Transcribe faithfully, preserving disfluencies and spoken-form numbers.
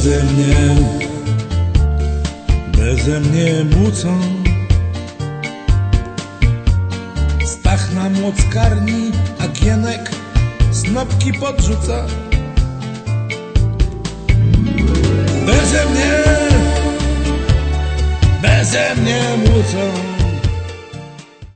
Beze mnie, beze mnie mucą. Stach na młockarni, a Gienek snopki podrzuca. Beze mnie, beze mnie mucą.